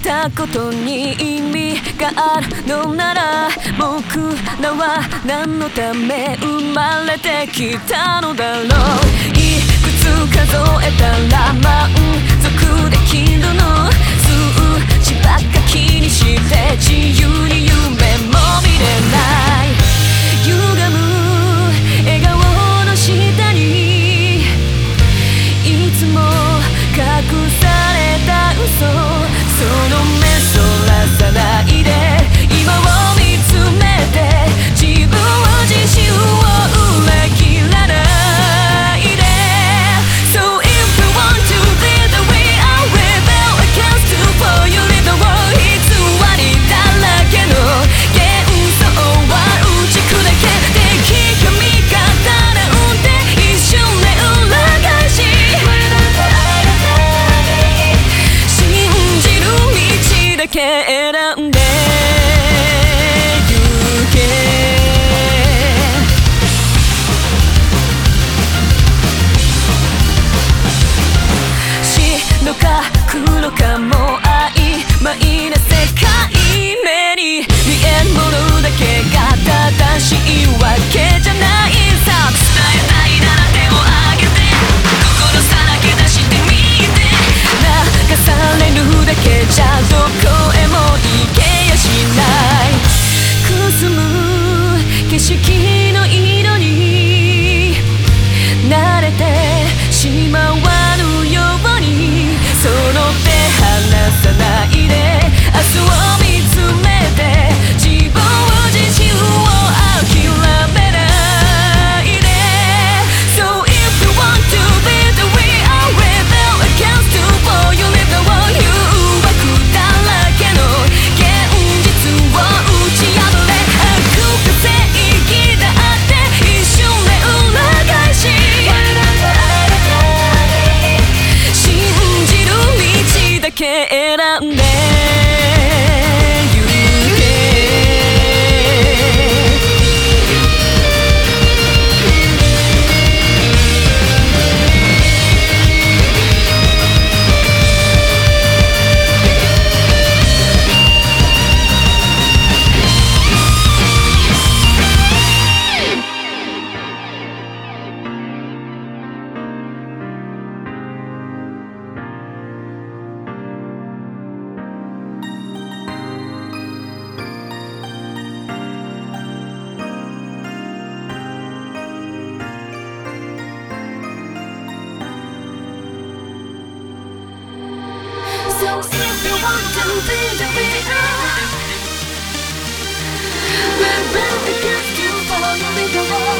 たことに意味があるのなら、僕らは何のため生まれてきたのだろう。いくつ数えたら満足できるの？数字ばっか気にして自由に夢も見れない。歪む笑顔の下にいつも隠された嘘、その目そらさないで今を見つめて、自分自身を裏切らないで。 So if you want to be the way I rebel against you for you need the world、 偽りだらけの幻想は打ち砕け、敵が味方なんて一瞬で裏返し、信じる道だけ選んでゆけ。白か黒かも曖昧な世界、目に見えるものだけが正しいわけじゃないさ。伝えたいなら手を挙げて、心さらけ出してみて、流されるだけじゃどこへも行けやしない。くすむ景色の色に慣れてしまわぬように、その手離さないで明日を見つめて、自分自身を諦めないで。 So if you want to be the way I rebel against you for you live the world、 誘惑だらけの現実を打ち破れ、悪か正義だって一瞬で裏返し、信じる道だけ選んでゆけ。So if you want to be the way I rebel against you for you need the world